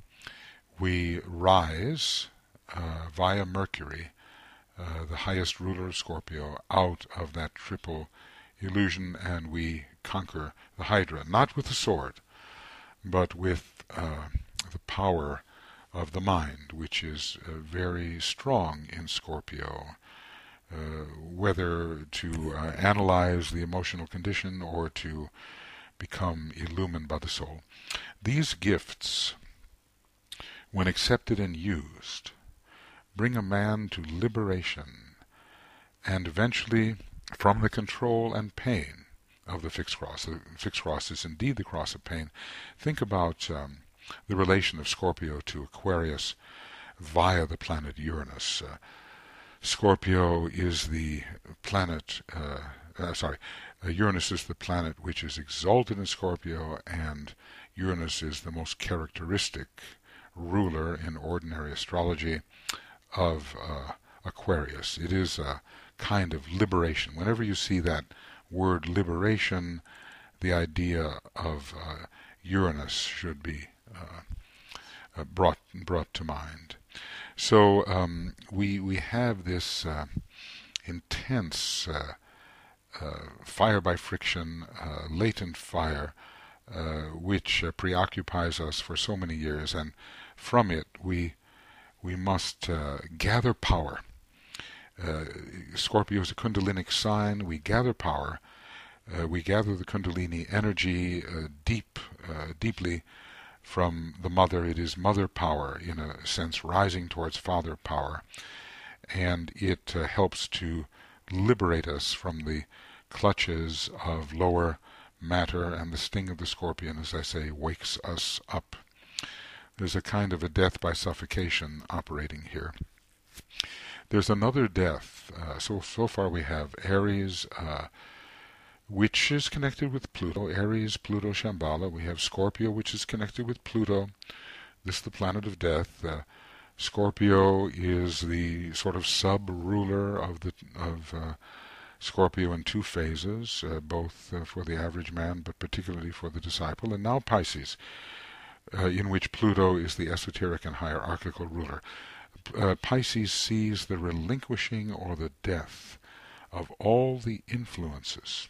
we rise uh, via Mercury, Uh, the highest ruler of Scorpio, out of that triple illusion, and we conquer the Hydra, not with the sword, but with uh, the power of the mind, which is uh, very strong in Scorpio, uh, whether to uh, analyze the emotional condition or to become illumined by the soul. These gifts, when accepted and used, bring a man to liberation, and eventually from the control and pain of the fixed cross. The fixed cross is indeed the cross of pain. Think about um, the relation of Scorpio to Aquarius via the planet Uranus. Uh, Scorpio is the planet, uh, uh, sorry, uh, Uranus is the planet which is exalted in Scorpio, and Uranus is the most characteristic ruler in ordinary astrology of uh, Aquarius. It is a kind of liberation. Whenever you see that word liberation, the idea of uh, Uranus should be uh, uh, brought brought to mind. So um, we we have this uh, intense uh, uh, fire by friction, uh, latent fire, uh, which uh, preoccupies us for so many years, and from it we we must uh, gather power. Uh, Scorpio is a Kundalinic sign. We gather power Uh, we gather the Kundalini energy uh, deep, uh, deeply from the mother. It is mother power, in a sense, rising towards father power, and it uh, helps to liberate us from the clutches of lower matter, and the sting of the scorpion, as I say, wakes us up. There's a kind of a death by suffocation operating here. There's another death. Uh, so so far we have Aries, uh, which is connected with Pluto. Aries, Pluto, Shambhala. We have Scorpio, which is connected with Pluto. This is the planet of death. Uh, Scorpio is the sort of sub-ruler of the of uh, Scorpio in two phases, uh, both uh, for the average man, but particularly for the disciple. And now Pisces, uh, in which Pluto is the esoteric and hierarchical ruler. Uh, Pisces sees the relinquishing or the death of all the influences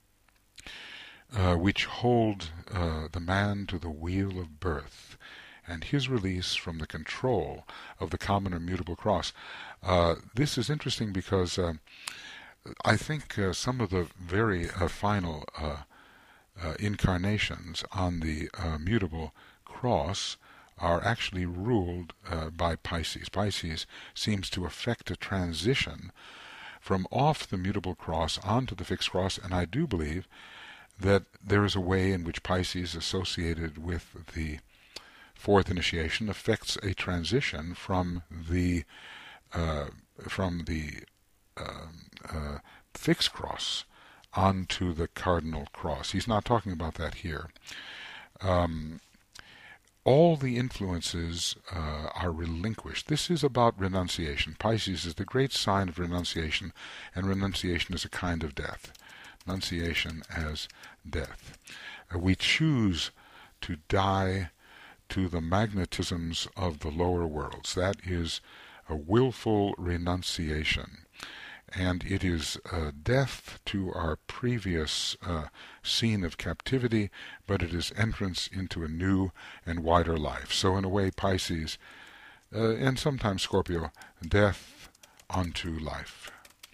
uh, which hold uh, the man to the wheel of birth, and his release from the control of the common immutable cross. Uh, this is interesting because uh, I think uh, some of the very uh, final uh, uh, incarnations on the uh, mutable cross are actually ruled uh, by Pisces. Pisces seems to affect a transition from off the mutable cross onto the fixed cross, and I do believe that there is a way in which Pisces, associated with the fourth initiation, affects a transition from the uh, from the uh, uh, fixed cross onto the cardinal cross. He's not talking about that here. Um, all the influences uh, are relinquished. This is about renunciation. Pisces is the great sign of renunciation, and renunciation is a kind of death. Renunciation as death. Uh, we choose to die to the magnetisms of the lower worlds. That is a willful renunciation. And it is uh, death to our previous uh, scene of captivity, but it is entrance into a new and wider life. So in a way, Pisces, uh, and sometimes Scorpio, death unto life.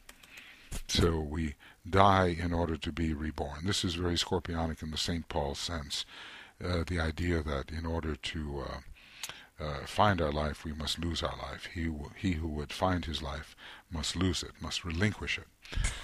So we die in order to be reborn. This is very Scorpionic in the Saint Paul sense, uh, the idea that in order to uh, Uh, find our life, we must lose our life. He, he who would find his life must lose it, must relinquish it.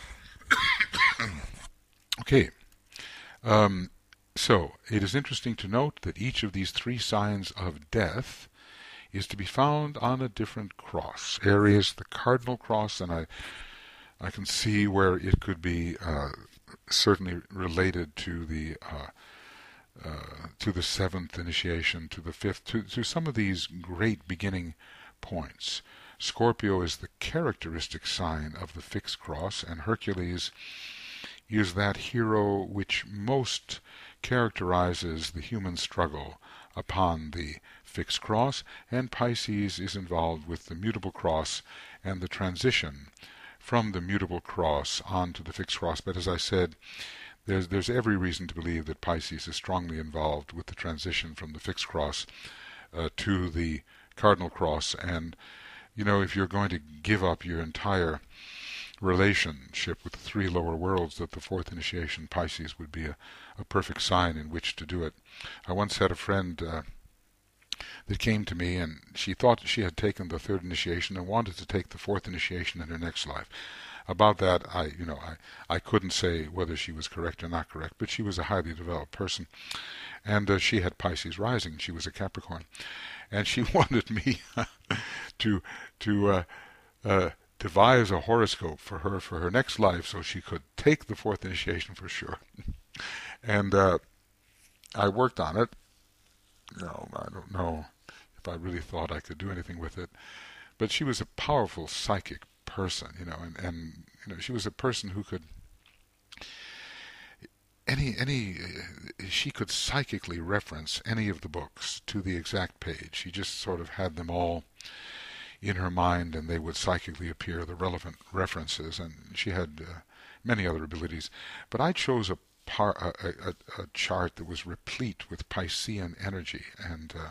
Okay, um, so it is interesting to note that each of these three signs of death is to be found on a different cross. Aries, the cardinal cross, and I, I can see where it could be uh, certainly related to the uh, Uh, to the seventh initiation, to the fifth, to, to some of these great beginning points. Scorpio is the characteristic sign of the fixed cross, and Hercules is that hero which most characterizes the human struggle upon the fixed cross, and Pisces is involved with the mutable cross and the transition from the mutable cross onto the fixed cross. But as I said, There's, there's every reason to believe that Pisces is strongly involved with the transition from the fixed cross uh, to the cardinal cross. And, you know, if you're going to give up your entire relationship with the three lower worlds, that the fourth initiation, Pisces, would be a, a perfect sign in which to do it. I once had a friend uh, that came to me, and she thought she had taken the third initiation and wanted to take the fourth initiation in her next life. About that, I, you know, I, I couldn't say whether she was correct or not correct, but she was a highly developed person, and uh, she had Pisces rising. She was a Capricorn, and she wanted me to to uh, uh, devise a horoscope for her for her next life, so she could take the fourth initiation for sure. And uh, I worked on it. You know, I don't know if I really thought I could do anything with it, but she was a powerful psychic person, you know, and, and you know, she was a person who could any any she could psychically reference any of the books to the exact page. She just sort of had them all in her mind, and they would psychically appear, the relevant references, and she had uh, many other abilities. But I chose a, par, a, a, a chart that was replete with Piscean energy and uh,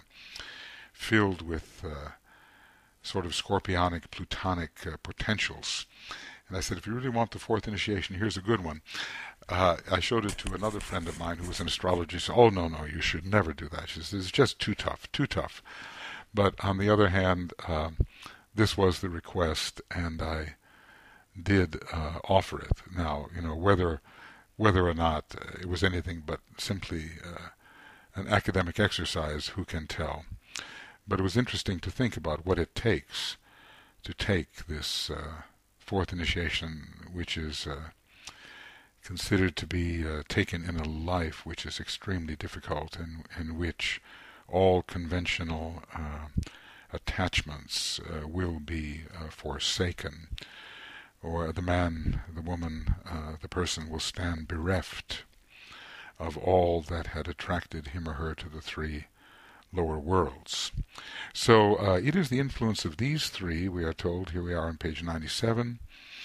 filled with uh, sort of scorpionic, plutonic uh, potentials. And I said, if you really want the fourth initiation, here's a good one. Uh, I showed it to another friend of mine who was an astrologer. She said, oh, no, no, you should never do that. She said, it's just too tough, too tough. But on the other hand, uh, this was the request, and I did uh, offer it. Now, you know, whether whether or not uh, it was anything but simply uh, an academic exercise, who can tell? But it was interesting to think about what it takes to take this uh, fourth initiation, which is uh, considered to be uh, taken in a life which is extremely difficult, and in which all conventional uh, attachments uh, will be uh, forsaken, or the man, the woman, uh, the person will stand bereft of all that had attracted him or her to the three lower worlds. So uh, it is the influence of these three, we are told, here we are on page ninety-seven,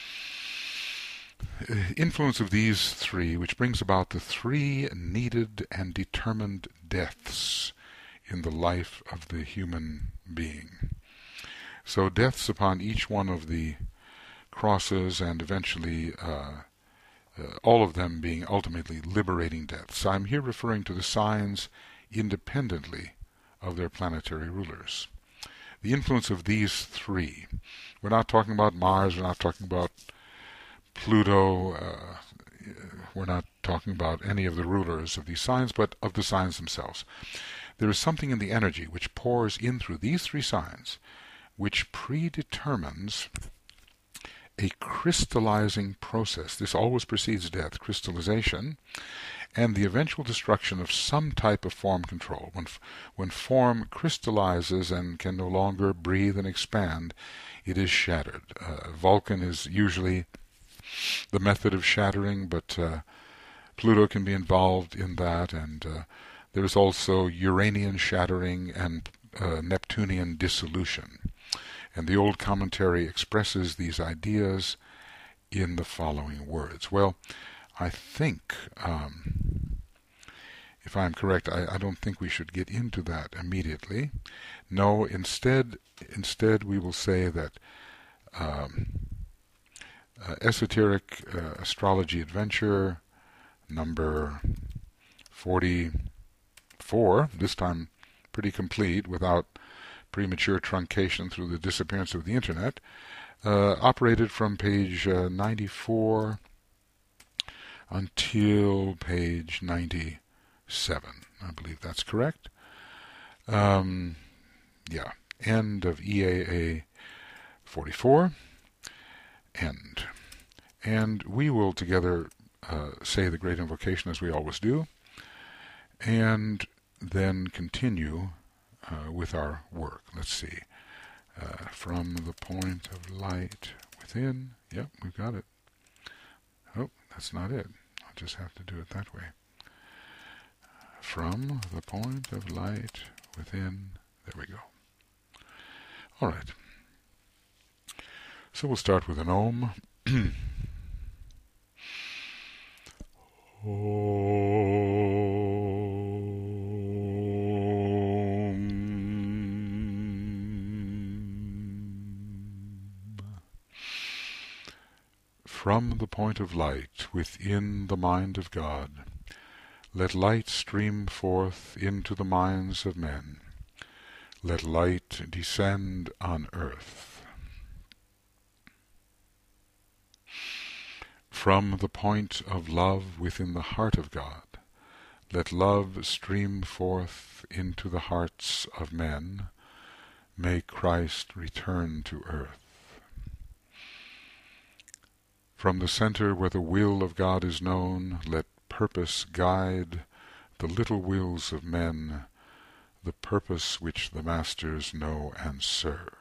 influence of these three which brings about the three needed and determined deaths in the life of the human being. So deaths upon each one of the crosses, and eventually uh, uh, all of them being ultimately liberating deaths. I'm here referring to the signs independently of their planetary rulers. The influence of these three. We're not talking about Mars, we're not talking about Pluto, uh, we're not talking about any of the rulers of these signs, but of the signs themselves. There is something in the energy which pours in through these three signs, which predetermines a crystallizing process. This always precedes death, crystallization, and the eventual destruction of some type of form control. When, when form crystallizes and can no longer breathe and expand, it is shattered. Uh, Vulcan is usually the method of shattering, but uh, Pluto can be involved in that, and uh, there's also Uranian shattering and uh, Neptunian dissolution. And the old commentary expresses these ideas in the following words. Well, I think, um, if I'm correct, I, I don't think we should get into that immediately. No, instead, instead we will say that um, uh, Esoteric uh, Astrology Adventure number forty-four, this time pretty complete without premature truncation through the disappearance of the internet, uh, operated from page uh, ninety-four until page ninety-seven. I believe that's correct. Um, yeah, end of E A A forty-four, end. And we will together uh, say the great invocation as we always do, and then continue uh, with our work. Let's see. Uh, from the point of light within. Yep, we've got it. Oh, that's not it. I'll just have to do it that way. From the point of light within. There we go. All right. So we'll start with an Om. From the point of light within the mind of God, let light stream forth into the minds of men. Let light descend on earth. From the point of love within the heart of God, let love stream forth into the hearts of men. May Christ return to earth. From the center where the will of God is known, let purpose guide the little wills of men, the purpose which the masters know and serve.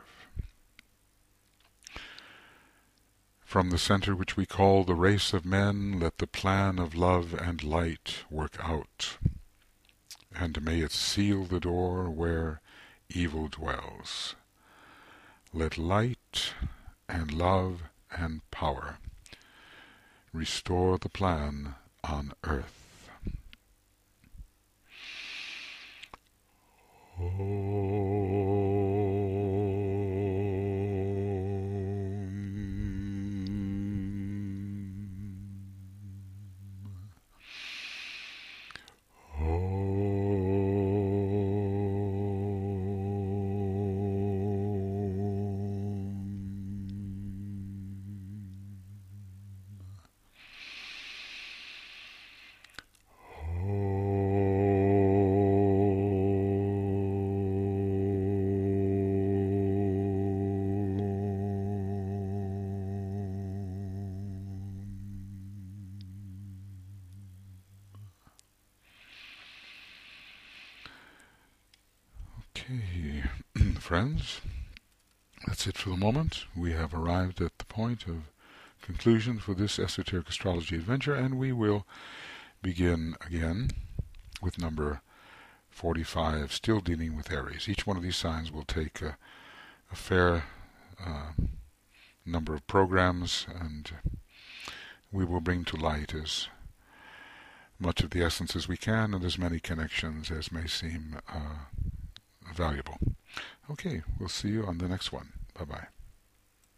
From the center which we call the race of men, let the plan of love and light work out, and may it seal the door where evil dwells. Let light and love and power restore the plan on earth. Om. Okay, friends, that's it for the moment. We have arrived at the point of conclusion for this esoteric astrology adventure, and we will begin again with number forty-five, still dealing with Aries. Each one of these signs will take a, a fair uh, number of programs, and we will bring to light as much of the essence as we can and as many connections as may seem uh, valuable. Okay, we'll see you on the next one. Bye-bye.